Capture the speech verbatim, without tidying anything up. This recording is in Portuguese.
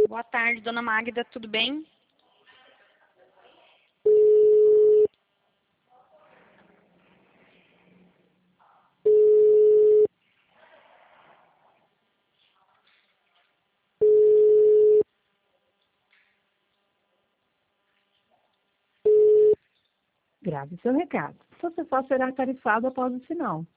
Boa tarde, dona Magda, tudo bem? Grave seu recado. Você só será tarifado após o sinal.